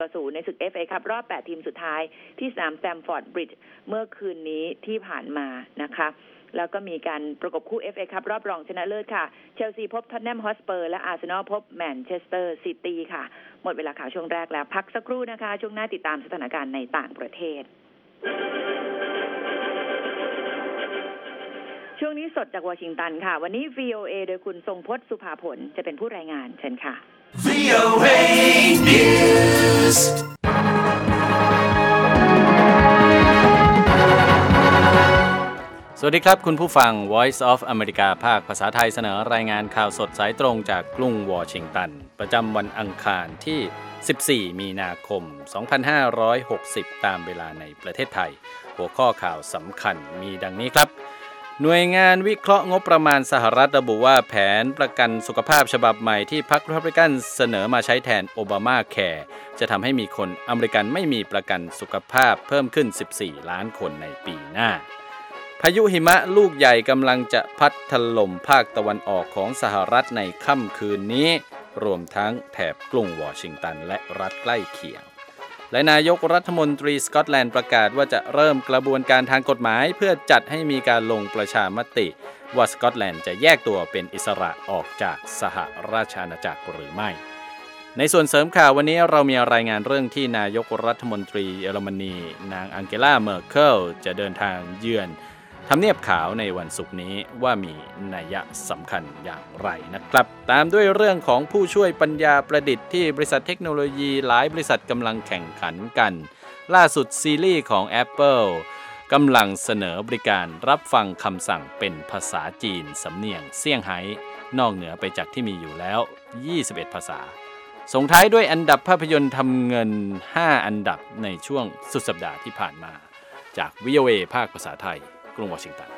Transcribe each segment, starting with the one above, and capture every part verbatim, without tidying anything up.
ศูนย์ในศึก เอฟ เอ Cup รอบแปดทีมสุดท้ายที่สนามแซมฟอร์ดบริดจ์เมื่อคืนนี้ที่ผ่านมานะคะแล้วก็มีการประกบคู่ เอฟ เอ Cup รอบรองชนะเลิศค่ะเชลซีพบท็อตแนมฮอตสเปอร์และอาร์เซนอลพบแมนเชสเตอร์ซิตี้ค่ะหมดเวลาข่าวช่วงแรกแล้วพักสักครู่นะคะช่วงหน้าติดตามสถานการณ์ในต่างประเทศช่วงนี้สดจากวอชิงตันค่ะวันนี้ วี โอ เอ โดยคุณทรงพจน์สุภาผลจะเป็นผู้รายงานเชิญค่ะ วี โอ เอ News สวัสดีครับคุณผู้ฟัง Voice of America ภาคภาษาไทยเสนอรายงานข่าวสดสายตรงจากกรุงวอชิงตันประจำวันอังคารที่สิบสี่มีนาคมสองพันห้าร้อยหกสิบตามเวลาในประเทศไทยหัวข้อข่าวสำคัญมีดังนี้ครับหน่วยงานวิเคราะห์งบประมาณสหรัฐระบุว่าแผนประกันสุขภาพฉบับใหม่ที่พรรครีพับลิกันเสนอมาใช้แทนโอบามาแคร์จะทำให้มีคนอเมริกันไม่มีประกันสุขภาพเพิ่มขึ้นสิบสี่ล้านคนในปีหน้าพายุหิมะลูกใหญ่กำลังจะพัดถล่มภาคตะวันออกของสหรัฐในค่ำคืนนี้รวมทั้งแถบกรุงวอชิงตันและรัฐใกล้เคียงและนายกรัฐมนตรีสกอตแลนด์ประกาศว่าจะเริ่มกระบวนการทางกฎหมายเพื่อจัดให้มีการลงประชามติว่าสกอตแลนด์จะแยกตัวเป็นอิสระออกจากสหราชอาณาจักรหรือไม่ในส่วนเสริมข่าววันนี้เรามีรายงานเรื่องที่นายกรัฐมนตรีเยอรมนีนางอังเกลาเมอร์เคิลจะเดินทางเยือนทำเนียบขาวในวันศุกร์นี้ว่ามีนัยสำคัญอย่างไรนะครับตามด้วยเรื่องของผู้ช่วยปัญญาประดิษฐ์ที่บริษัทเทคโนโลยีหลายบริษัทกำลังแข่งขันกันล่าสุดซีรีส์ของ Apple กำลังเสนอบริการรับฟังคำสั่งเป็นภาษาจีนสำเนียงเซี่ยงไฮ้นอกเหนือไปจากที่มีอยู่แล้วยี่สิบเอ็ดภาษาส่งท้ายด้วยอันดับภาพยนตร์ทำเงินห้าอันดับในช่วงสุดสัปดาห์ที่ผ่านมาจาก วี โอ เอ ภาคภาษาไทยกรุงวอชิงตัน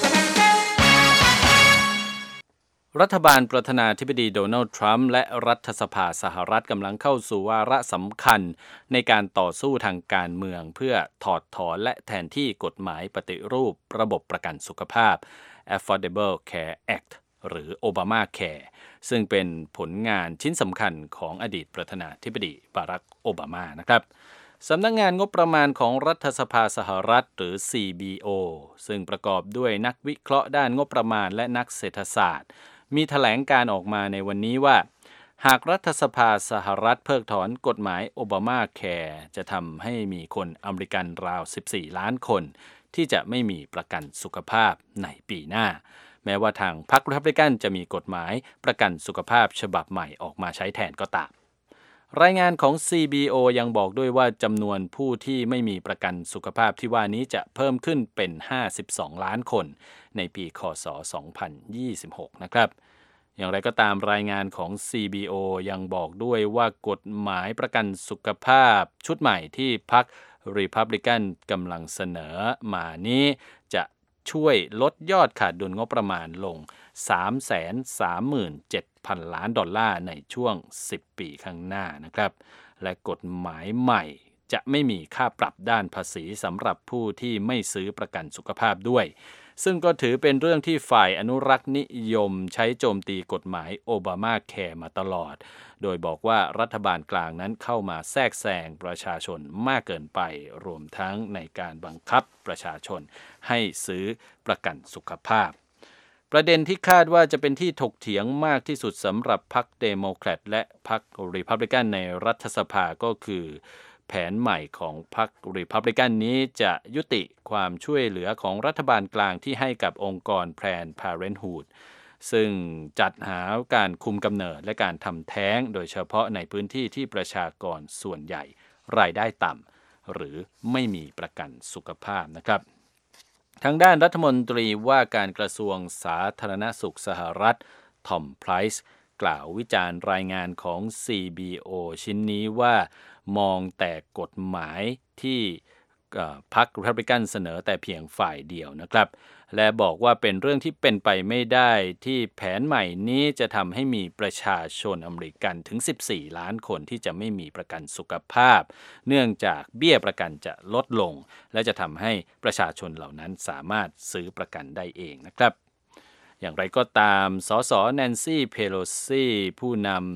รัฐบาลประธานาธิบดีโดนัลด์ทรัมป์และรัฐสภาสหรัฐกำลังเข้าสู่วาระสำคัญในการต่อสู้ทางการเมืองเพื่อถอดถอนและแทนที่กฎหมายปฏิรูประบบประกันสุขภาพ Affordable Care Act หรือ Obamacare ซึ่งเป็นผลงานชิ้นสำคัญของอดีตประธานาธิบดีบารักโอบามานะครับสำนักงานงบประมาณของรัฐสภาสหรัฐหรือ ซี บี โอ ซึ่งประกอบด้วยนักวิเคราะห์ด้านงบประมาณและนักเศรษฐศาสตร์มีแถลงการออกมาในวันนี้ว่าหากรัฐสภาสหรัฐเพิกถอนกฎหมายโอบามาแคร์จะทำให้มีคนอเมริกันราวสิบสี่ล้านคนที่จะไม่มีประกันสุขภาพในปีหน้าแม้ว่าทางพรรครีพับลิกันจะมีกฎหมายประกันสุขภาพฉบับใหม่ออกมาใช้แทนก็ตามรายงานของ ซี บี โอ ยังบอกด้วยว่าจำนวนผู้ที่ไม่มีประกันสุขภาพที่ว่านี้จะเพิ่มขึ้นเป็นห้าสิบสองล้านคนในปีค.ศ. สองพันยี่สิบหกนะครับอย่างไรก็ตามรายงานของ ซี บี โอ ยังบอกด้วยว่ากฎหมายประกันสุขภาพชุดใหม่ที่พรรค Republican กำลังเสนอมานี้จะช่วยลดยอดขาดดุลงบประมาณลง สามแสนสามหมื่นเจ็ดพัน ล้านดอลลาร์ในช่วงสิบปีข้างหน้านะครับและกฎหมายใหม่จะไม่มีค่าปรับด้านภาษีสำหรับผู้ที่ไม่ซื้อประกันสุขภาพด้วยซึ่งก็ถือเป็นเรื่องที่ฝ่ายอนุรักษ์นิยมใช้โจมตีกฎหมายโอบามาแคร์มาตลอดโดยบอกว่ารัฐบาลกลางนั้นเข้ามาแทรกแซงประชาชนมากเกินไปรวมทั้งในการบังคับประชาชนให้ซื้อประกันสุขภาพประเด็นที่คาดว่าจะเป็นที่ถกเถียงมากที่สุดสำหรับพรรคเดโมแครตและพรรครีพับลิกันในรัฐสภาก็คือแผนใหม่ของพรรครีพับลิกันนี้จะยุติความช่วยเหลือของรัฐบาลกลางที่ให้กับองค์กร Planned Parenthood ซึ่งจัดหาการคุมกำเนิดและการทำแท้งโดยเฉพาะในพื้นที่ที่ประชากรส่วนใหญ่รายได้ต่ำหรือไม่มีประกันสุขภาพนะครับทางด้านรัฐมนตรีว่าการกระทรวงสาธารณสุขสหรัฐทอมไพรซ์กล่าววิจารณ์รายงานของ ซี บี โอ ชิ้นนี้ว่ามองแต่กฎหมายที่พรรครีพับลิกันเสนอแต่เพียงฝ่ายเดียวนะครับและบอกว่าเป็นเรื่องที่เป็นไปไม่ได้ที่แผนใหม่นี้จะทำให้มีประชาชนอเมริกันถึงสิบสี่ล้านคนที่จะไม่มีประกันสุขภาพเนื่องจากเบี้ยประกันจะลดลงและจะทำให้ประชาชนเหล่านั้นสามารถซื้อประกันได้เองนะครับอย่างไรก็ตามสสแนนซี่เพโลซีผู้นำ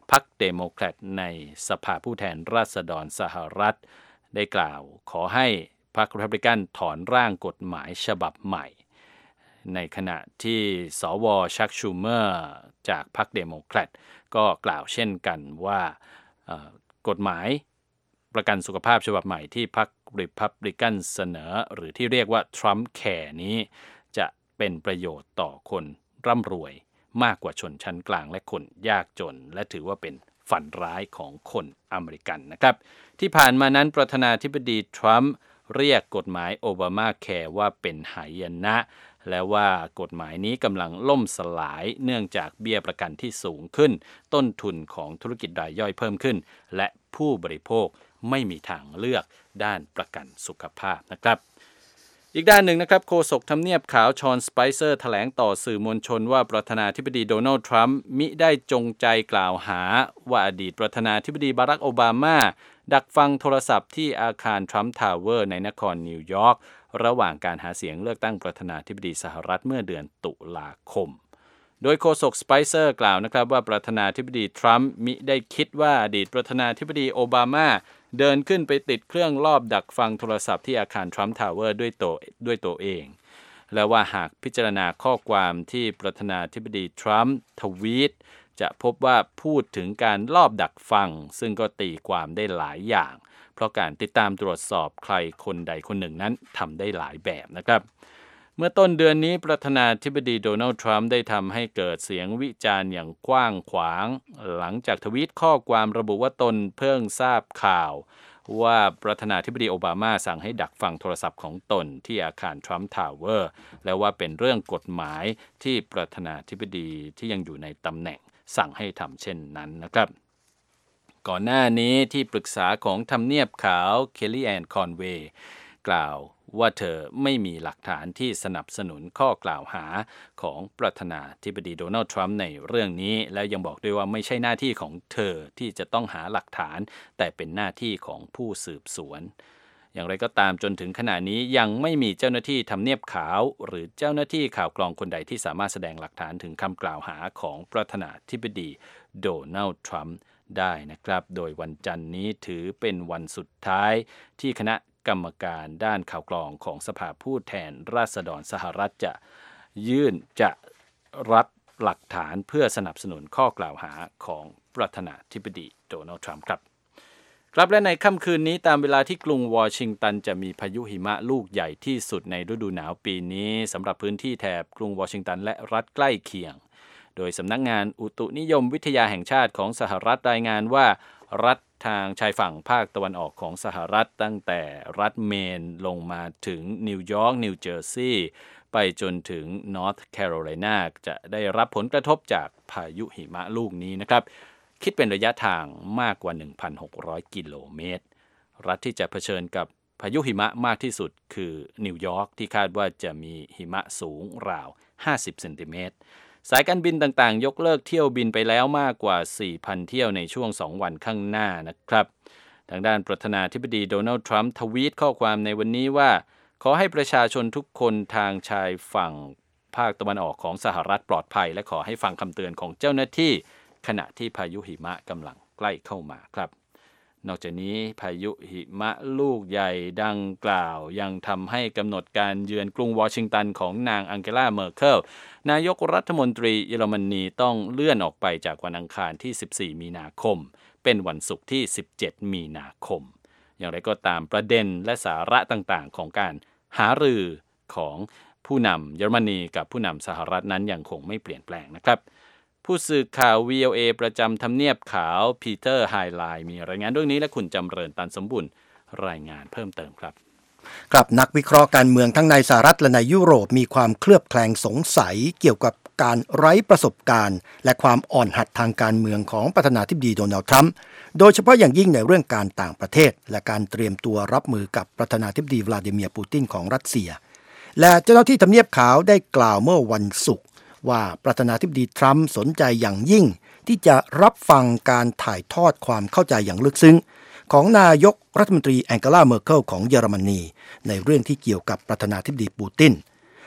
พรรคเดโมแครตในสภาผู้แทนราษฎรสหรัฐได้กล่าวขอให้พรรครีพับลิกันถอนร่างกฎหมายฉบับใหม่ในขณะที่สวชักชูเมอร์จากพรรคเดโมแครตก็กล่าวเช่นกันว่ากฎหมายประกันสุขภาพฉบับใหม่ที่พรรครีพับลิกันเสนอหรือที่เรียกว่าทรัมป์แคร์นี้จะเป็นประโยชน์ต่อคนร่ำรวยมากกว่าชนชั้นกลางและคนยากจนและถือว่าเป็นฝันร้ายของคนอเมริกันนะครับที่ผ่านมานั้นประธานาธิบดีทรัมป์เรียกกฎหมายโอบามาแคร์ว่าเป็นหายนะและว่ากฎหมายนี้กำลังล่มสลายเนื่องจากเบี้ยประกันที่สูงขึ้นต้นทุนของธุรกิจรายย่อยเพิ่มขึ้นและผู้บริโภคไม่มีทางเลือกด้านประกันสุขภาพนะครับอีกด้านหนึ่งนะครับโฆษกทำเนียบขาวชอนสไปเซอร์แถลงต่อสื่อมวลชนว่าประธานาธิบดีโดนัลด์ทรัมป์มิได้จงใจกล่าวหาว่าอดีตประธานาธิบดีบารักโอบามาดักฟังโทรศัพท์ที่อาคารทรัมป์ทาวเวอร์ในนครนิวยอร์กระหว่างการหาเสียงเลือกตั้งประธานาธิบดีสหรัฐเมื่อเดือนตุลาคมโดยโฆษกสไปเซอร์กล่าวนะครับว่าประธานาธิบดีทรัมป์มิได้คิดว่าอดีตประธานาธิบดีโอบามาเดินขึ้นไปติดเครื่องลอบดักฟังโทรศัพท์ที่อาคารทรัมป์ทาวเวอร์ด้วยตัวด้วยตัวเองและว่าหากพิจารณาข้อความที่ประธานาธิบดีทรัมป์ทวีตจะพบว่าพูดถึงการลอบดักฟังซึ่งก็ตีความได้หลายอย่างเพราะการติดตามตรวจสอบใครคนใดคนหนึ่งนั้นทำได้หลายแบบนะครับเมื่อต้นเดือนนี้ประธานาธิบดีโดนัลด์ทรัมป์ได้ทำให้เกิดเสียงวิจารณ์อย่างกว้างขวางหลังจากทวีตข้อความระบุว่าตนเพิ่งทราบข่าวว่าประธานาธิบดีโอบามาสั่งให้ดักฟังโทรศัพท์ของตนที่อาคารทรัมป์ทาวเวอร์และว่าเป็นเรื่องกฎหมายที่ประธานาธิบดีที่ยังอยู่ในตำแหน่งสั่งให้ทำเช่นนั้นนะครับก่อนหน้านี้ที่ปรึกษาของทำเนียบขาวเคลลี่แอนคอนเวย์กล่าวว่าเธอไม่มีหลักฐานที่สนับสนุนข้อกล่าวหาของประธานาธิบดีโดนัลด์ทรัมป์ในเรื่องนี้และยังบอกด้วยว่าไม่ใช่หน้าที่ของเธอที่จะต้องหาหลักฐานแต่เป็นหน้าที่ของผู้สืบสวนอย่างไรก็ตามจนถึงขณะนี้ยังไม่มีเจ้าหน้าที่ทำเนียบขาวหรือเจ้าหน้าที่ข่าวกรองคนใดที่สามารถแสดงหลักฐานถึงคำกล่าวหาของประธานาธิบดีโดนัลด์ทรัมป์ได้นะครับโดยวันจันทร์นี้ถือเป็นวันสุดท้ายที่คณะกรรมการด้านข่าวกรองของสภาผู้แทนราษฎรสหรัฐจะยื่นจะรับหลักฐานเพื่อสนับสนุนข้อกล่าวหาของประธานาธิบดีโดนัลด์ทรัมป์ครับครับและในค่ำคืนนี้ตามเวลาที่กรุงวอชิงตันจะมีพายุหิมะลูกใหญ่ที่สุดในฤดูหนาวปีนี้สำหรับพื้นที่แถบกรุงวอชิงตันและรัฐใกล้เคียงโดยสำนักงานอุตุนิยมวิทยาแห่งชาติของสหรัฐรายงานว่ารัฐทางชายฝั่งภาคตะวันออกของสหรัฐตั้งแต่รัฐเมนลงมาถึงนิวยอร์กนิวเจอร์ซีย์ไปจนถึงนอร์ทแคโรไลนาจะได้รับผลกระทบจากพายุหิมะลูกนี้นะครับคิดเป็นระยะทางมากกว่า หนึ่งพันหกร้อย กิโลเมตรรัฐที่จะเผชิญกับพายุหิมะมากที่สุดคือนิวยอร์กที่คาดว่าจะมีหิมะสูงราวห้าสิบเซนติเมตรสายการบินต่างๆยกเลิกเที่ยวบินไปแล้วมากกว่า สี่พัน เที่ยวในช่วงสองวันข้างหน้านะครับทางด้านประธานาธิบดีโดนัลด์ทรัมป์ทวีตข้อความในวันนี้ว่าขอให้ประชาชนทุกคนทางชายฝั่งภาคตะวันออกของสหรัฐปลอดภัยและขอให้ฟังคำเตือนของเจ้าหน้าที่ขณะที่พายุหิมะกำลังใกล้เข้ามาครับนอกจากนี้พายุหิมะลูกใหญ่ดังกล่าวยังทำให้กำหนดการเยือนกรุงวอชิงตันของนางอังเกลาเมอร์เคิลนายกรัฐมนตรีเยอรมนีต้องเลื่อนออกไปจากวันอังคารที่สิบสี่มีนาคมเป็นวันศุกร์ที่สิบเจ็ดมีนาคมอย่างไรก็ตามประเด็นและสาระต่างๆของการหารือของผู้นำเยอรมนีกับผู้นำสหรัฐนั้นยังคงไม่เปลี่ยนแปลงนะครับผู้สื่อข่าว วี โอ เอ ประจำทำเนียบขาวพีเตอร์ไฮไลน์มีรายงานเรื่องนี้และคุณจำเริญตันสมบุญรายงานเพิ่มเติมครับครับนักวิเคราะห์การเมืองทั้งในสหรัฐและในยุโรปมีความเคลือบแคลงสงสัยเกี่ยวกับการไร้ประสบการณ์และความอ่อนหัดทางการเมืองของประธานาธิบดีโดนัลด์ทรัมป์โดยเฉพาะอย่างยิ่งในเรื่องการต่างประเทศและการเตรียมตัวรับมือกับประธานาธิบดีวลาดิเมียร์ปูตินของรัสเซียและเจ้าหน้าที่ทำเนียบขาวได้กล่าวเมื่อวันศุกร์ว่าประธานาธิบดีทรัมป์สนใจอย่างยิ่งที่จะรับฟังการถ่ายทอดความเข้าใจอย่างลึกซึ้งของนายกรัฐมนตรีแองเกลาเมอร์เคิลของเยอรมนีในเรื่องที่เกี่ยวกับประธานาธิบดีปูติน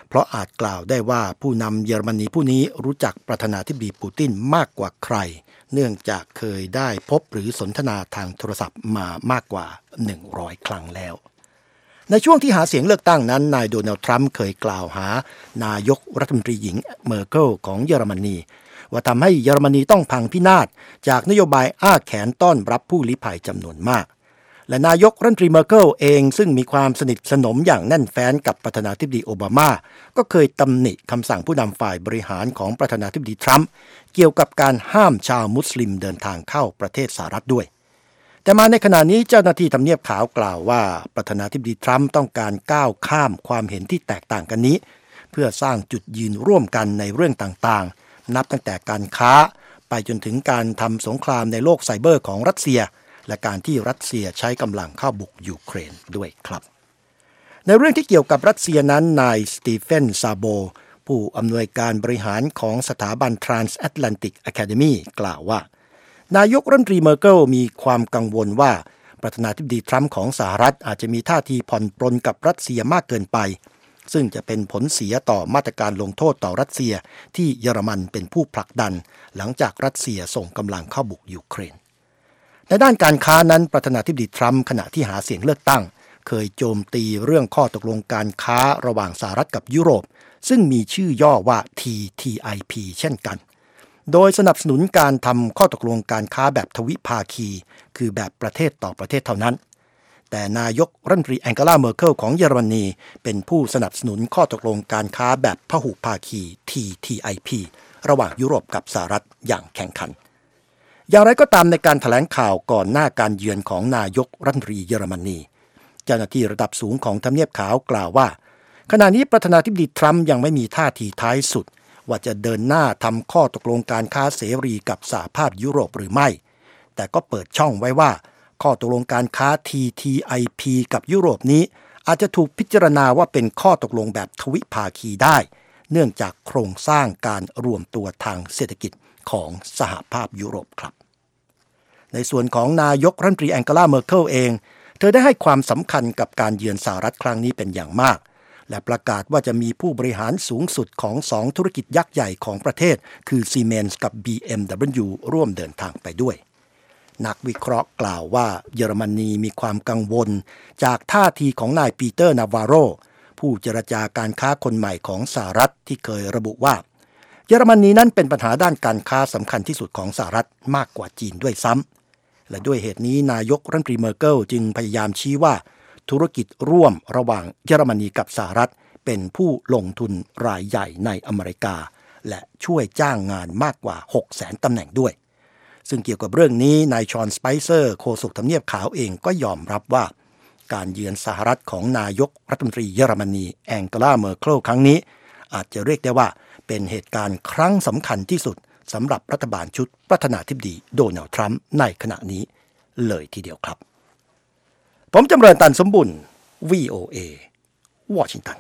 เพราะอาจกล่าวได้ว่าผู้นำเยอรมนีผู้นี้รู้จักประธานาธิบดีปูตินมากกว่าใครเนื่องจากเคยได้พบหรือสนทนาทางโทรศัพท์มามากกว่าหนึ่งร้อยครั้งแล้วในช่วงที่หาเสียงเลือกตั้งนั้นนายโดนัลด์ทรัมป์เคยกล่าวหานายกรัฐมนตรีหญิงเมอร์เคิลของเยอรมนีว่าทำให้เยอรมนีต้องพังพินาศจากนโยบายอ้าแขนต้อนรับผู้ลี้ภัยจำนวนมากและนายกรัฐมนตรีเมอร์เคิลเองซึ่งมีความสนิทสนมอย่างแน่นแฟ้นกับประธานาธิบดีโอบามาก็เคยตำหนิคำสั่งผู้นำฝ่ายบริหารของประธานาธิบดีทรัมป์เกี่ยวกับการห้ามชาวมุสลิมเดินทางเข้าประเทศสหรัฐด้วยแต่มาในขณะนี้เจ้าหน้าที่ทำเนียบขาวกล่าวว่าประธานาธิบดีทรัมป์ต้องการก้าวข้ามความเห็นที่แตกต่างกันนี้เพื่อสร้างจุดยืนร่วมกันในเรื่องต่างๆนับตั้งแต่การค้าไปจนถึงการทำสงครามในโลกไซเบอร์ของรัสเซียและการที่รัสเซียใช้กำลังเข้าบุกยูเครนด้วยครับในเรื่องที่เกี่ยวกับรัสเซียนั้นนายสตีเฟนซาโบผู้อำนวยการบริหารของสถาบัน Transatlantic Academy กล่าวว่านายกรัฐมนตรีเมอร์เคิลมีความกังวลว่าประธานาธิบดีทรัมป์ของสหรัฐอาจจะมีท่าทีผ่อนปรนกับรัสเซียมากเกินไปซึ่งจะเป็นผลเสียต่อมาตรการลงโทษต่อรัสเซียที่เยอรมันเป็นผู้ผลักดันหลังจากรัสเซียส่งกำลังเข้าบุกยูเครนในด้านการค้านั้นประธานาธิบดีทรัมป์ขณะที่หาเสียงเลือกตั้งเคยโจมตีเรื่องข้อตกลงการค้าระหว่างสหรัฐกับยุโรปซึ่งมีชื่อย่อว่า ที ที ไอ พี เช่นกันโดยสนับสนุนการทำข้อตกลงการค้าแบบทวิภาคีคือแบบประเทศต่อประเทศเท่านั้นแต่นายกรัฐมนตรีแองเกลาเมอร์เคิลของเยอรมนีเป็นผู้สนับสนุนข้อตกลงการค้าแบบพหุภาคี ที ที ไอ พี ระหว่างยุโรปกับสหรัฐอย่างแข่งขันอย่างไรก็ตามในการแถลงข่าวก่อนหน้าการเยือนของนายกรัฐมนตรีเยอรมนีเจ้าหน้าที่ระดับสูงของทำเนียบขาวกล่าวว่าขณะนี้ประธานาธิบดีทรัมป์ยังไม่มีท่าทีท้ายสุดว่าจะเดินหน้าทำข้อตกลงการค้าเสรีกับสหภาพยุโรปหรือไม่แต่ก็เปิดช่องไว้ว่าข้อตกลงการค้า ที ที ไอ พี กับยุโรปนี้อาจจะถูกพิจารณาว่าเป็นข้อตกลงแบบทวิภาคีได้เนื่องจากโครงสร้างการรวมตัวทางเศรษฐกิจของสหภาพยุโรปครับในส่วนของนายกรัฐมนตรีแองเกลาเมอร์เคิลเองเธอได้ให้ความสำคัญกับการเยือนสหรัฐครั้งนี้เป็นอย่างมากและประกาศว่าจะมีผู้บริหารสูงสุดของสองธุรกิจยักษ์ใหญ่ของประเทศคือ Siemens กับ บี เอ็ม ดับเบิลยู ร่วมเดินทางไปด้วยนักวิเคราะห์กล่าวว่าเยอรมนีมีความกังวลจากท่าทีของนายปีเตอร์นาวาโรผู้เจรจาการค้าคนใหม่ของสหรัฐที่เคยระบุว่าเยอรมนีนั้นเป็นปัญหาด้านการค้าสำคัญที่สุดของสหรัฐมากกว่าจีนด้วยซ้ำและด้วยเหตุนี้นายกรัฐมนตรีเมอร์เคิลจึงพยายามชี้ว่าธุรกิจร่วมระหว่างเยอรมนีกับสหรัฐเป็นผู้ลงทุนรายใหญ่ในอเมริกาและช่วยจ้างงานมากกว่า หกแสน ตำแหน่งด้วยซึ่งเกี่ยวกับเรื่องนี้นายชอนสไปเซอร์โฆษกทำเนียบขาวเองก็ยอมรับว่าการเยือนสหรัฐของนายกรัฐมนตรีเยอรมนีแองเกลาเมอร์เคิลครั้งนี้อาจจะเรียกได้ว่าเป็นเหตุการณ์ครั้งสำคัญที่สุดสำหรับรัฐบาลชุดประธานาธิบดีโดนัลด์ทรัมป์ในขณะนี้เลยทีเดียวครับผมจำเริญตันสมบุญ วี โอ เอ วอชิงตัน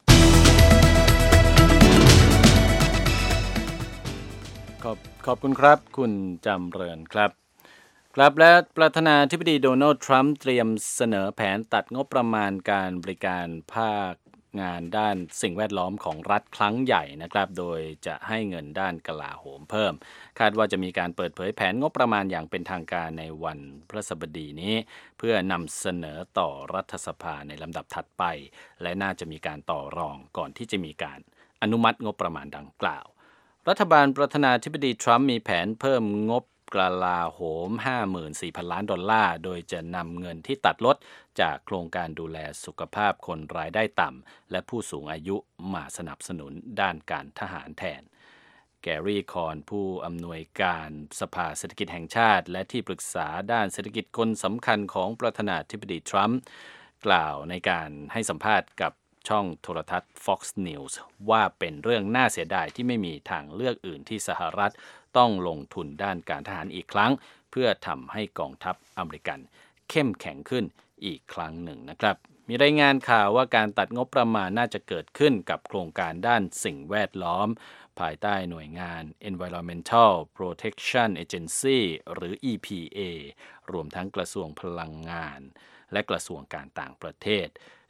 ขอบขอบคุณครับคุณจำเริญครับครับและประธานาธิบดีโดนัลด์ทรัมป์เตรียมเสนอแผนตัดงบประมาณการบริการภาคงานด้านสิ่งแวดล้อมของรัฐครั้งใหญ่นะครับโดยจะให้เงินด้านกลาโหมเพิ่มคาดว่าจะมีการเปิดเผยแผนงบประมาณอย่างเป็นทางการในวันพฤหัสบดีนี้เพื่อนำเสนอต่อรัฐสภาในลำดับถัดไปและน่าจะมีการต่อรองก่อนที่จะมีการอนุมัติงบประมาณดังกล่าวรัฐบาลประธานาธิบดีทรัมป์มีแผนเพิ่มงบกลาโหม ห้าหมื่นสี่พัน ล้านดอลลาร์โดยจะนำเงินที่ตัดลดจากโครงการดูแลสุขภาพคนรายได้ต่ำและผู้สูงอายุมาสนับสนุนด้านการทหารแทนแกรี่คอนผู้อำนวยการสภาเศรษฐกิจแห่งชาติและที่ปรึกษาด้านเศรษฐกิจคนสำคัญของประธานาธิบดีทรัมป์กล่าวในการให้สัมภาษณ์กับช่องโทรทัศน์ Fox News ว่าเป็นเรื่องน่าเสียดายที่ไม่มีทางเลือกอื่นที่สหรัฐต้องลงทุนด้านการทหารอีกครั้งเพื่อทำให้กองทัพอเมริกันเข้มแข็งขึ้นอีกครั้งหนึ่งนะครับมีรายงานข่าวว่าการตัดงบประมาณน่าจะเกิดขึ้นกับโครงการด้านสิ่งแวดล้อมภายใต้หน่วยงาน Environmental Protection Agency หรือ อี พี เอ รวมทั้งกระทรวงพลังงานและกระทรวงการต่างประเทศ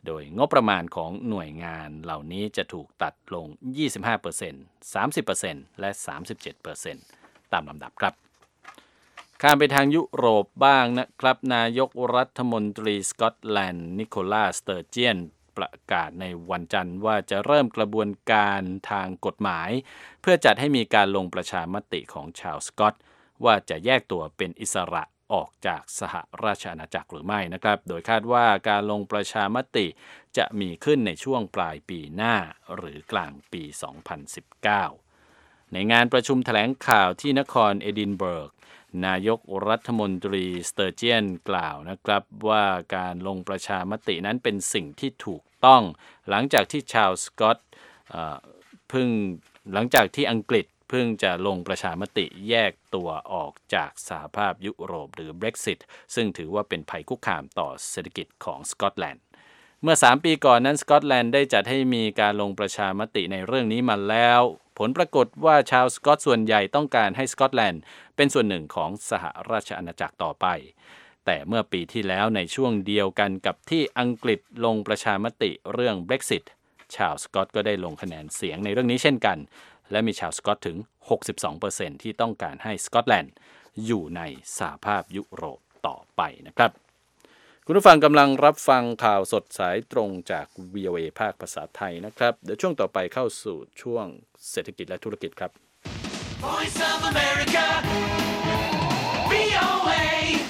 โดยงบประมาณของหน่วยงานเหล่านี้จะถูกตัดลง ยี่สิบห้าเปอร์เซ็นต์ สามสิบเปอร์เซ็นต์ และ สามสิบเจ็ดเปอร์เซ็นต์ ตามลำดับครับข้ามไปทางยุโรปบ้างนะครับนายกรัฐมนตรีสกอตแลนด์นิโคลัส สเตอร์เจียนประกาศในวันจันทร์ว่าจะเริ่มกระบวนการทางกฎหมายเพื่อจัดให้มีการลงประชามติของชาวสกอตว่าจะแยกตัวเป็นอิสระออกจากสหราชอาณาจักรหรือไม่นะครับโดยคาดว่าการลงประชามติจะมีขึ้นในช่วงปลายปีหน้าหรือกลางปี สองพันสิบเก้า ในงานประชุมแถลงข่าวที่นครเอดินเบิร์กนายกรัฐมนตรีสเตอร์เจียนกล่าวนะครับว่าการลงประชามตินั้นเป็นสิ่งที่ถูกต้องหลังจากที่ชาวสกอตเพิ่งหลังจากที่อังกฤษเพิ่งจะลงประชามติแยกตัวออกจากสหภาพยุโรปหรือ Brexit ซึ่งถือว่าเป็นภัยคุกคามต่อเศรษฐกิจของสกอตแลนด์เมื่อสามปีก่อนนั้นสกอตแลนด์ได้จัดให้มีการลงประชามติในเรื่องนี้มาแล้วผลปรากฏว่าชาวสกอตส่วนใหญ่ต้องการให้สกอตแลนด์เป็นส่วนหนึ่งของสหราชอาณาจักรต่อไปแต่เมื่อปีที่แล้วในช่วงเดียวกันกับที่อังกฤษลงประชามติเรื่อง Brexit ชาวสกอตก็ได้ลงคะแนนเสียงในเรื่องนี้เช่นกันและมีชาวสกอตถึง หกสิบสองเปอร์เซ็นต์ ที่ต้องการให้สกอตแลนด์อยู่ในสหภาพยุโรปต่อไปนะครับคุณผู้ฟังกำลังรับฟังข่าวสดสายตรงจาก วี โอ เอ ภาคภาษาไทยนะครับเดี๋ยวช่วงต่อไปเข้าสู่ช่วงเศรษฐกิจและธุรกิจครับ Voice of America วี โอ เอ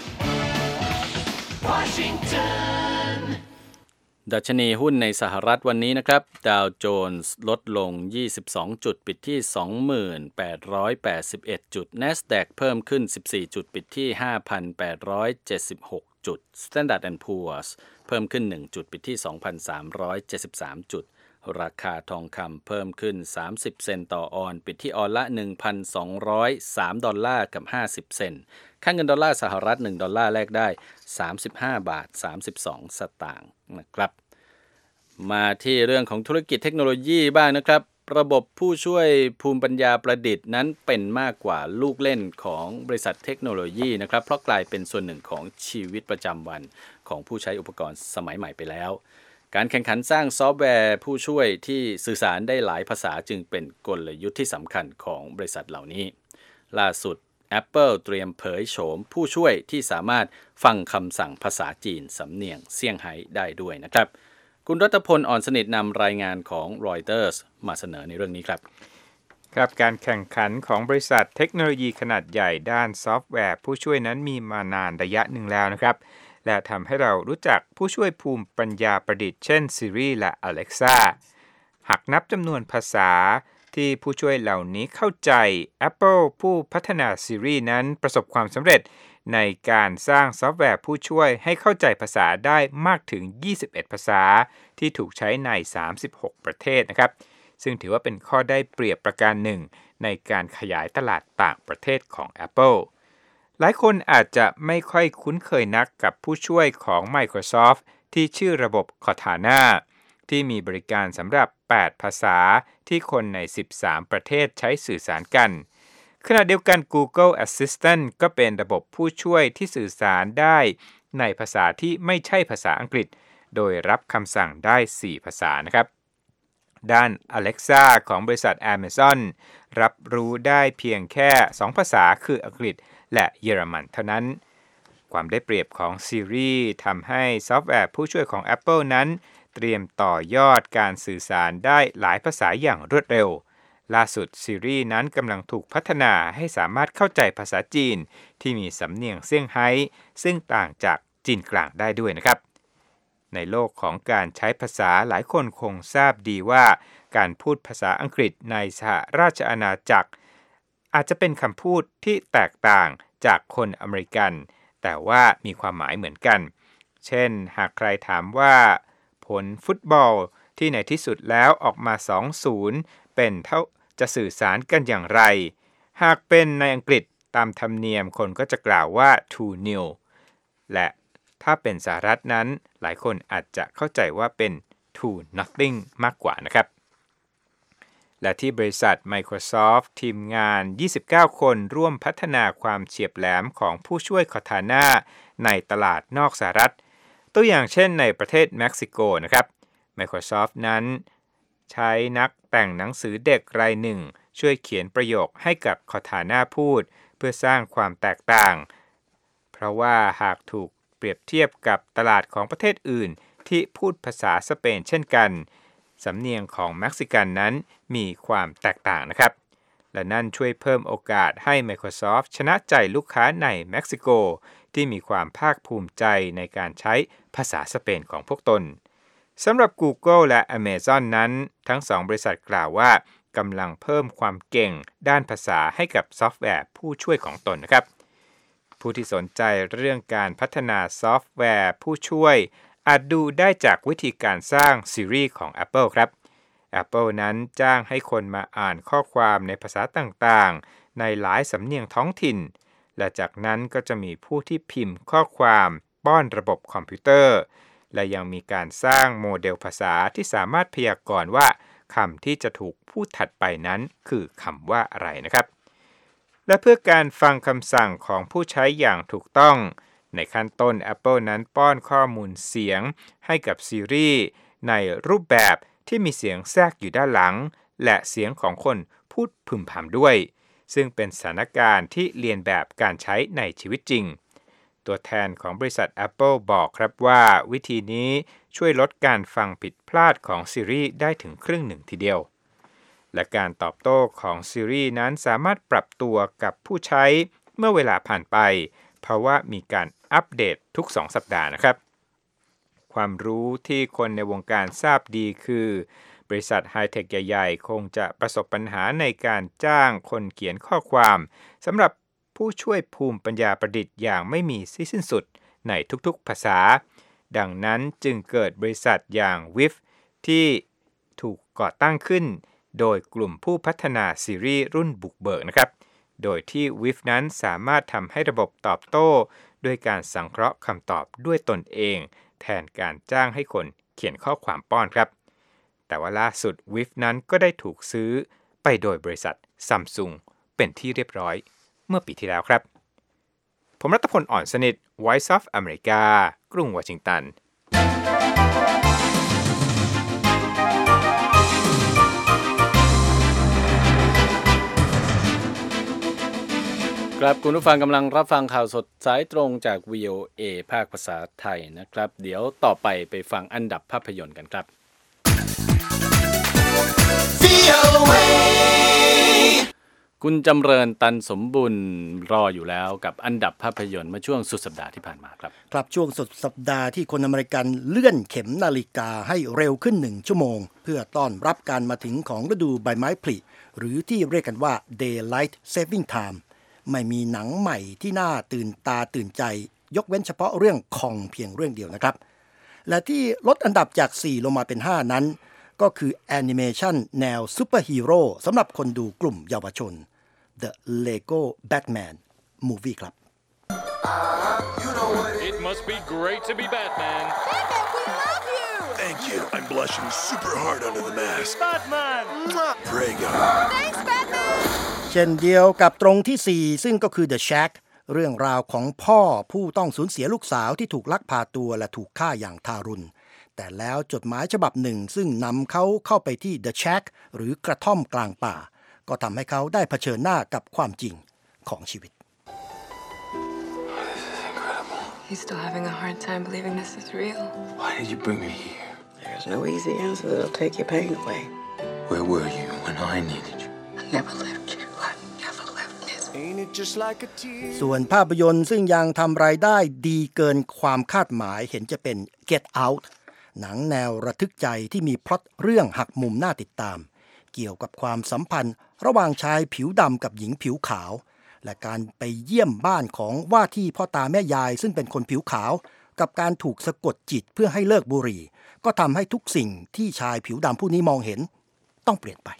Washington ดัชนีหุ้นในสหรัฐวันนี้นะครับดาวโจนส์ลดลงยี่สิบสองจุดปิดที่ สองพันแปดร้อยแปดสิบเอ็ด จุด NASDAQ เพิ่มขึ้นสิบสี่จุดปิดที่ ห้าพันแปดร้อยเจ็ดสิบหก จุด Standard แอนด์ Poor's เพิ่มขึ้นหนึ่งจุดปิดที่ สองพันสามร้อยเจ็ดสิบสาม จุดราคาทองคำเพิ่มขึ้นสามสิบเซนต์ต่อออนปิดที่ออนละ หนึ่งพันสองร้อยสาม ดอลลาร์กับห้าสิบเซนต์ค่าเงินดอลลาร์สหรัฐหนึ่งดอลลาร์แลกได้สามสิบห้าบาทสามสิบสองสตางค์นะครับมาที่เรื่องของธุรกิจเทคโนโลยีบ้างนะครับระบบผู้ช่วยภูมิปัญญาประดิษฐ์นั้นเป็นมากกว่าลูกเล่นของบริษัทเทคโนโลยีนะครับเพราะกลายเป็นส่วนหนึ่งของชีวิตประจำวันของผู้ใช้อุปกรณ์สมัยใหม่ไปแล้วการแข่งขันสร้างซอฟต์แวร์ผู้ช่วยที่สื่อสารได้หลายภาษาจึงเป็นกลยุทธ์ที่สำคัญของบริษัทเหล่านี้ล่าสุด Apple เตรียมเผยโฉมผู้ช่วยที่สามารถฟังคำสั่งภาษาจีนสำเนียงเซี่ยงไฮ้ได้ด้วยนะครับคุณรัตพลอ่อนสนิทนำรายงานของ Reuters มาเสนอในเรื่องนี้ครับครับการแข่งขันของบริษัทเทคโนโลยีขนาดใหญ่ด้านซอฟต์แวร์ผู้ช่วยนั้นมีมานานระยะหนึ่งแล้วนะครับและทำให้เรารู้จักผู้ช่วยภูมิปัญญาประดิษฐ์เช่น Siri และ Alexa หากนับจำนวนภาษาที่ผู้ช่วยเหล่านี้เข้าใจ Apple ผู้พัฒนา Siri นั้นประสบความสำเร็จในการสร้างซอฟต์แวร์ผู้ช่วยให้เข้าใจภาษาได้มากถึงยี่สิบเอ็ดภาษาที่ถูกใช้ในสามสิบหกประเทศนะครับซึ่งถือว่าเป็นข้อได้เปรียบประการหนึ่งในการขยายตลาดต่างประเทศของ Apple หลายคนอาจจะไม่ค่อยคุ้นเคยนักกับผู้ช่วยของ Microsoft ที่ชื่อระบบ Cortana ที่มีบริการสำหรับแปดภาษาที่คนในสิบสามประเทศใช้สื่อสารกันขณะเดียวกัน Google Assistant ก็เป็นระบบผู้ช่วยที่สื่อสารได้ในภาษาที่ไม่ใช่ภาษาอังกฤษโดยรับคำสั่งได้สี่ภาษานะครับด้าน Alexa ของบริษัท Amazon รับรู้ได้เพียงแค่สองภาษาคืออังกฤษและเยอรมันเท่านั้นความได้เปรียบของ Siri ทำให้ซอฟต์แวร์ผู้ช่วยของ Apple นั้นเตรียมต่อยอดการสื่อสารได้หลายภาษาอย่างรวดเร็วล่าสุด Siri นั้นกำลังถูกพัฒนาให้สามารถเข้าใจภาษาจีนที่มีสำเนียงเซี่ยงไฮ้ซึ่งต่างจากจีนกลางได้ด้วยนะครับในโลกของการใช้ภาษาหลายคนคงทราบดีว่าการพูดภาษาอังกฤษในสหราชอาณาจักรอาจจะเป็นคำพูดที่แตกต่างจากคนอเมริกันแต่ว่ามีความหมายเหมือนกันเช่นหากใครถามว่าผลฟุตบอลที่ในที่สุดแล้วออกมา สองศูนย์ เป็นเท่าจะสื่อสารกันอย่างไรหากเป็นในอังกฤษตามธรรมเนียมคนก็จะกล่าวว่า two nil และถ้าเป็นสหรัฐนั้นหลายคนอาจจะเข้าใจว่าเป็น two nothing มากกว่านะครับและที่บริษัท Microsoft ทีมงานยี่สิบเก้าคนร่วมพัฒนาความเฉียบแหลมของผู้ช่วย Cortana ในตลาดนอกสหรัฐตัวอย่างเช่นในประเทศเม็กซิโกนะครับ Microsoft นั้นใช้นักแต่งหนังสือเด็กรายหนึ่งช่วยเขียนประโยคให้กับ Cortana พูดเพื่อสร้างความแตกต่างเพราะว่าหากถูกเปรียบเทียบกับตลาดของประเทศอื่นที่พูดภาษาสเปนเช่นกันสำเนียงของเม็กซิกันนั้นมีความแตกต่างนะครับและนั่นช่วยเพิ่มโอกาสให้ Microsoft ชนะใจลูกค้าในเม็กซิโกที่มีความภาคภูมิใจในการใช้ภาษาสเปนของพวกตนสำหรับ Google และ Amazon นั้นทั้งสองบริษัทกล่าวว่ากำลังเพิ่มความเก่งด้านภาษาให้กับซอฟต์แวร์ผู้ช่วยของตนนะครับผู้ที่สนใจเรื่องการพัฒนาซอฟต์แวร์ผู้ช่วยอาจดูได้จากวิธีการสร้าง Siri ของ Apple ครับ Apple นั้นจ้างให้คนมาอ่านข้อความในภาษาต่างๆในหลายสำเนียงท้องถิ่นและจากนั้นก็จะมีผู้ที่พิมพ์ข้อความป้อนระบบคอมพิวเตอร์และยังมีการสร้างโมเดลภาษาที่สามารถพยากรณ์ว่าคำที่จะถูกพูดถัดไปนั้นคือคำว่าอะไรนะครับและเพื่อการฟังคำสั่งของผู้ใช้อย่างถูกต้องในขั้นต้น Apple นั้นป้อนข้อมูลเสียงให้กับ Siri ในรูปแบบที่มีเสียงแทรกอยู่ด้านหลังและเสียงของคนพูดพึมพำด้วยซึ่งเป็นสถานการณ์ที่เลียนแบบการใช้ในชีวิตจริงตัวแทนของบริษัท Apple บอกครับว่าวิธีนี้ช่วยลดการฟังผิดพลาดของ Siri ได้ถึงครึ่งหนึ่งทีเดียวและการตอบโต้ของ Siri นั้นสามารถปรับตัวกับผู้ใช้เมื่อเวลาผ่านไปเพราะว่ามีการอัปเดตทุกสองสัปดาห์นะครับความรู้ที่คนในวงการทราบดีคือบริษัทไฮเทคใหญ่ๆคงจะประสบปัญหาในการจ้างคนเขียนข้อความสำหรับผู้ช่วยภูมิปัญญาประดิษฐ์อย่างไม่มีที่สิ้นสุดในทุกๆภาษาดังนั้นจึงเกิดบริษัทอย่าง วิฟ ที่ถูกก่อตั้งขึ้นโดยกลุ่มผู้พัฒนา Siri รุ่นบุกเบิกนะครับโดยที่ วิฟ นั้นสามารถทำให้ระบบตอบโต้ด้วยการสังเคราะห์คำตอบด้วยตนเองแทนการจ้างให้คนเขียนข้อความป้อนครับแต่ว่าล่าสุด วิฟ นั้นก็ได้ถูกซื้อไปโดยบริษัท Samsung เป็นที่เรียบร้อยเมื่อปีที่แล้วครับผมรัตพล อ่อนสนิท Voice of America กรุงวอชิงตันครับคุณผู้ฟังกำลังรับฟังข่าวสดสายตรงจาก วี โอ เอ ภาคภาษาไทยนะครับเดี๋ยวต่อไปไปฟังอันดับภาพยนตร์กันครับคุณจำเริญตันสมบุญรออยู่แล้วกับอันดับภาพยนตร์เมื่อช่วงสุดสัปดาห์ที่ผ่านมาครับครับช่วงสุดสัปดาห์ที่คนอเมริกันเลื่อนเข็มนาฬิกาให้เร็วขึ้นหนึ่งชั่วโมงเพื่อต้อนรับการมาถึงของฤดูใบไม้ผลิหรือที่เรียกกันว่า Daylight Saving Time ไม่มีหนังใหม่ที่น่าตื่นตาตื่นใจยกเว้นเฉพาะเรื่องคองเพียงเรื่องเดียวนะครับและที่ลดอันดับจากสี่ลงมาเป็นห้านั้นก็คือแอนิเมชันแนวซูเปอร์ฮีโร่สำหรับคนดูกลุ่มเยาวชน The Lego Batman Movie ครับ It must be great to be Batman. Batman, we love you! Thank you. I'm blushing super hard under the mask. Batman! Pray God. Thanks, Batman! เช่นเดียวกับตรงที่สี่ซึ่งก็คือ The Shack เรื่องราวของพ่อผู้ต้องสูญเสียลูกสาวที่ถูกลักพาตัวและถูกฆ่าอย่างทารุณแต่แล้วจดหมายฉบับหนึ่งซึ่งนำเขาเข้าไปที่ The Shack หรือกระท่อมกลางป่าก็ทำให้เขาได้เผชิญหน้ากับความจริงของชีวิต He's still having a hard time believing this is real. Why did you bring me here? There's no easy answer that'll take your pain away. Where were you when I needed you? I never left you. I never left this. Ain't it just like a tear? ส่วนภาพยนตร์ซึ่งยังทำรายได้ดีเกินความคาดหมายเห็นจะเป็น Get Out หนังแนวระทึกใจที่มีพล็อตเรื่องหักมุมน่าติดตามเกี่ยวกับความสัมพันธ์ระหว่างชายผิวดำกับหญิงผิวขาวและการไปเยี่ยมบ้านของว่าที่พ่อตาแม่ยายซึ่งเป็นคนผิวขาวกับการถูกสะกดจิตเพื่อให้เลิกบุหรี่ก็ทำให้ทุกสิ่งที่ชายผิวดำผู้นี้มองเห็นต้องเปลี่ยนไป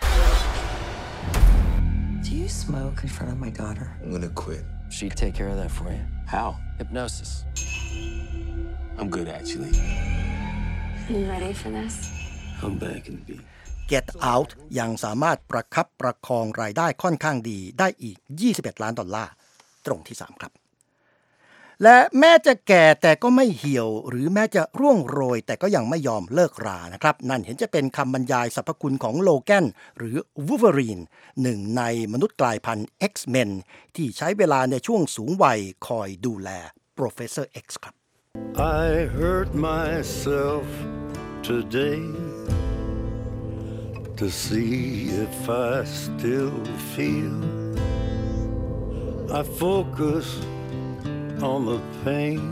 Do you smoke in front of my daughter? I'm gonna quit. She'd take care of that for you. How? Hypnosis. I'm good, actually. Are you ready for this? I'm back in the beat. Get Out ยังสามารถประคับประคองรายได้ค่อนข้างดีได้อีกยี่สิบเอ็ดล้านดอลลาร์ตรงที่สามครับและแม้จะแก่แต่ก็ไม่เหี่ยวหรือแม้จะร่วงโรยแต่ก็ยังไม่ยอมเลิกรานะครับนั่นเห็นจะเป็นคำบรรยายสรรพคุณของโลแกนหรือวูล์ฟเวอรีนหนึ่งในมนุษย์กลายพันธุ์ X-Men ที่ใช้เวลาในช่วงสูงวัยคอยดูแล Professor X ครับ I hurt myself today to see if I still feel. I focus on the pain,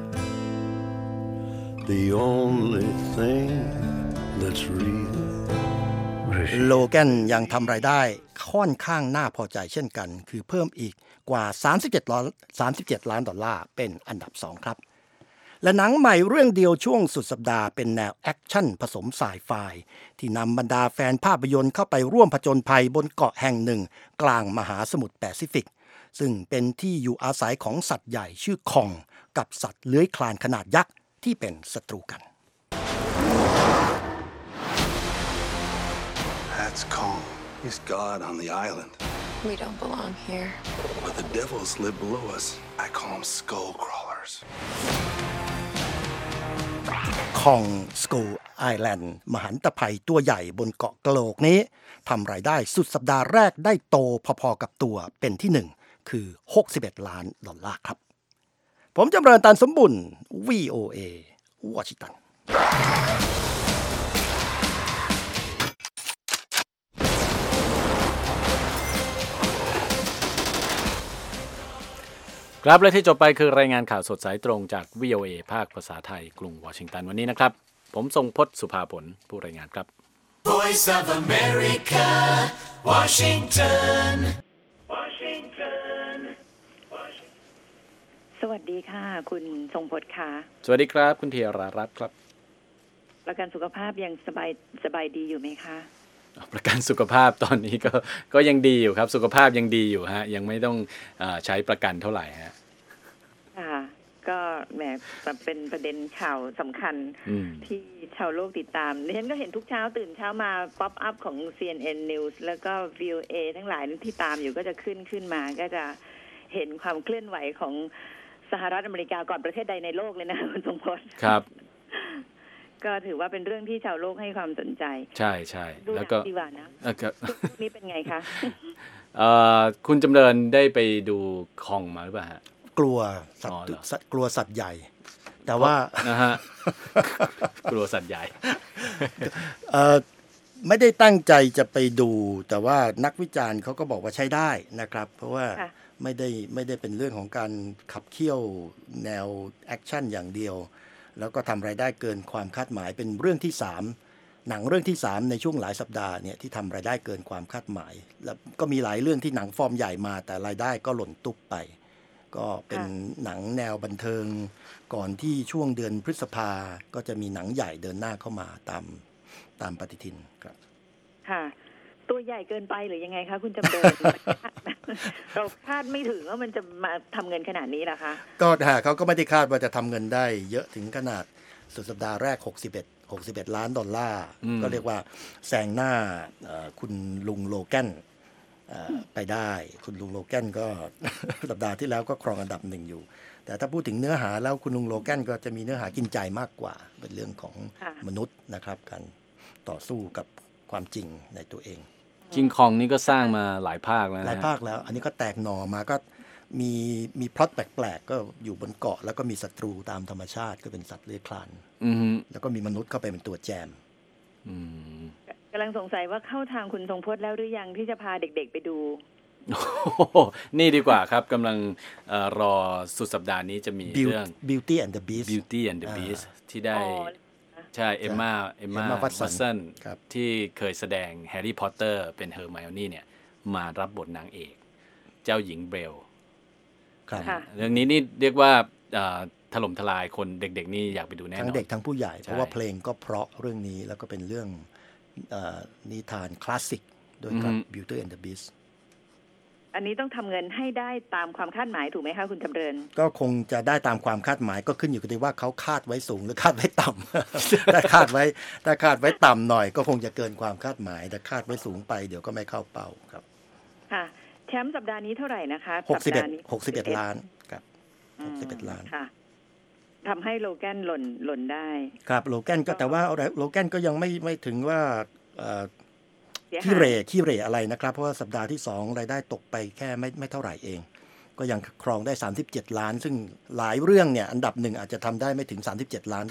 the only thing that's real. โลแกนยังทำรายได้ค่อนข้างน่าพอใจเช่นกันคือเพิ่มอีกกว่าสามสิบเจ็ดล้านสามสิบเจ็ดล้านดอลลาร์เป็นอันดับสองครับและหนังใหม่เรื่องเดียวช่วงสุดสัปดาห์เป็นแนวแอคชั่นผสมไซไฟที่นำบรรดาแฟนภาพยนตร์เข้าไปร่วมผจญภัยบนเกาะแห่งหนึ่งกลางมหาสมุทรแปซิฟิกซึ่งเป็นที่อยู่อาศัยของสัตว์ใหญ่ชื่อคองกับสัตว์เลื้อยคลานขนาดยักษ์ที่เป็นศัตรูกัน That's Kong. He's God on the island. We don't belong here. But the devils live below us. I call them skull crawlers. คองสกูไอแลนด์มหันตภัยตัวใหญ่บนเกาะกะโหลกนี้ทำรายได้สุดสัปดาห์แรกได้โตพอๆกับตัวเป็นที่หนึ่งคือหกสิบเอ็ดล้านดอลลาร์ครับผมจำเริญตันสมบุญ วี โอ เอ วอชิงตันครับและที่จบไปคือรายงานข่าวสดสายตรงจาก วี โอ เอ ภาคภาษาไทยกรุงวอชิงตันวันนี้นะครับผมทรงพจน์สุภาผลผู้รายงานครับ Voice of America, Washington. Washington. สวัสดีค่ะคุณทรงพจน์ค่ะสวัสดีครับคุณเทียรารัตน์ครับประกันสุขภาพยังสบายสบายดีอยู่ไหมคะประกันสุขภาพตอนนี้ก็ก็ยังดีอยู่ครับสุขภาพยังดีอยู่ฮะยังไม่ต้องเอ่อใช้ประกันเท่าไหร่ฮะค่ะก็แหมเป็นประเด็นข่าวสำคัญที่ชาวโลกติดตามดิฉันก็เห็นทุกเช้าตื่นเช้ามาป๊อปอัพของ ซี เอ็น เอ็น News แล้วก็ วี โอ เอ ทั้งหลายที่ตามอยู่ก็จะขึ้นขึ้นมาก็จะเห็นความเคลื่อนไหวของสหรัฐอเมริกาก่อนประเทศใดในโลกเลยนะคุณทรงพจน์ครับก็ถือว่าเป็นเรื่องที่ชาวโลกให้ความสนใจใช่ใช่แล้วก็ดีกว่านะนี่เป็นไงคะคุณจำเริญได้ไปดูคองมาหรือเปล่าฮะกลัวสัตว์กลัวสัตว์ใหญ่แต่ว่านะฮะกลัวสัตว์ใหญ่ไม่ได้ตั้งใจจะไปดูแต่ว่านักวิจารณ์เขาก็บอกว่าใช้ได้นะครับเพราะว่าไม่ได้ไม่ได้เป็นเรื่องของการขับเคี่ยวแนวแอคชั่นอย่างเดียวแล้วก็ทำรายได้เกินความคาดหมายเป็นเรื่องที่สามหนังเรื่องที่สามในช่วงหลายสัปดาห์เนี่ยที่ทำรายได้เกินความคาดหมายแล้วก็มีหลายเรื่องที่หนังฟอร์มใหญ่มาแต่รายได้ก็หล่นตุ๊บไปก็เป็นหนังแนวบันเทิงก่อนที่ช่วงเดือนพฤษภาก็จะมีหนังใหญ่เดินหน้าเข้ามาตามตามปฏิทินครับค่ะตัวใหญ่เกินไปหรือยังไงคะคุณจำเริญ เราคาดไม่ถึงว่ามันจะมาทำเงินขนาดนี้หรอคะก็ฮะเขาก็ไม่ได้คาดว่าจะทำเงินได้เยอะถึงขนาดสุดสัปดาห์แรกหกสิบเอ็ด หกสิบเอ็ดล้านดอลลาร์ก็เรียกว่าแซงหน้าคุณลุงโลแกนไปได้คุณลุงโลแกนก็สัปดาห์ที่แล้วก็ครองอันดับหนึ่งอยู่แต่ถ้าพูดถึงเนื้อหาแล้วคุณลุงโลแกนก็จะมีเนื้อหากินใจมากกว่าเป็นเรื่องของมนุษย์นะครับการต่อสู้กับความจริงในตัวเองคิงคองนี่ก็สร้างมาหลายภาคแล้วหลายภาคแล้วอันนี้ก็แตกหน่อมาก็มีมีพล็อตแปลกๆก็อยู่บนเกาะแล้วก็มีศัตรูตามธรรมชาติก็เป็นสัตว์เลื้อยคลานแล้วก็มีมนุษย์เข้าไปเป็นตัวแจมกำลังสงสัยว่าเข้าทางคุณทรงพจน์แล้วหรือยังที่จะพาเด็กๆไปดูนี่ดีกว่าครับกำลังรอสุดสัปดาห์นี้จะมีเรื่อง Beauty and the Beast Beauty and the Beast ที่ได้ใช่เอมม่าเอมม่าวัตสันที่เคยแสดงแฮร์รี่พอตเตอร์เป็นเฮอร์ไมโอนี่เนี่ยมารับบทนางเอกเจ้าหญิงเบลเรื่องนี้นี่เรียกว่าถล่มทลายคนเด็กๆนี่อยากไปดูแน่นอนทั้งเด็กทั้งผู้ใหญ่เพราะว่าเพลงก็เพราะเรื่องนี้แล้วก็เป็นเรื่องนิทานคลาสสิกโดยกับ Beauty and the Beast อันนี้ต้องทำเงินให้ได้ตามความคาดหมายถูกไหมคะคุณจำเริญก็คงจะได้ตามความคาดหมายก็ขึ้นอยู่กับว่าเขาคาดไว้สูงหรือคาดไว้ต่ำ ถ้าคาดไว้ถ้าคาดไว้ต่ำหน่อยก็คงจะเกินความคาดหมายแต่คาดไว้สูงไปเดี๋ยวก็ไม่เข้าเป้าครับค่ะแชมป์สัปดาห์นี้เท่าไหร่นะคะหกสิบเอ็ด หกสิบเอ็ดล้านครับหกสิบเอ็ดล้านค่ะทำให้โลแกนหล่นหล่นได้ครับโลแกนก็แต่ว่าโลแกนก็ยังไม่ไม่ถึงว่าขี้เหร่ขี้เหร่อะไรนะครับเพราะว่าสัปดาห์ที่สองรายได้ตกไปแค่ไม่ไม่เท่าไหร่เองก็ยังครองได้สามสิบเจ็ดล้านซึ่งหลายเรื่องเนี่ยอันดับหนึ่งอาจจะทำได้ไม่ถึงสามสิบเจ็ดล้าน